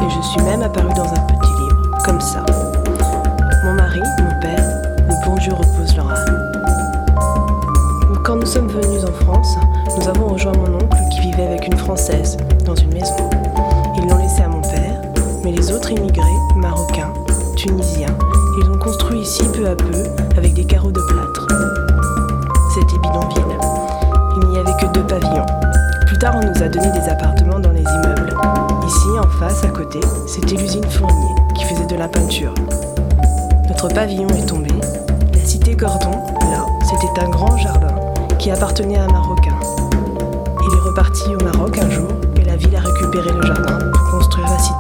et je suis même apparue dans un petit livre, comme ça. Mon mari, mon père, le bon Dieu repose leur âme. Quand nous sommes venus en France, nous avons rejoint mon oncle qui vivait avec une Française dans une maison. Ils l'ont laissé à mon père, mais les autres immigrés, marocains, tunisiens, ils ont construit ici peu à peu avec des carreaux de plâtre. C'était bidonville. Il n'y avait que 2 pavillons. Plus tard, on nous a donné des appartements dans les immeubles. Ici, en face, à côté, c'était l'usine Fournier qui faisait de la peinture. Notre pavillon est tombé. La cité Gordon, là, c'était un grand jardin qui appartenait à un Marocain. Il est reparti au Maroc un jour et la ville a récupéré le jardin pour construire la cité.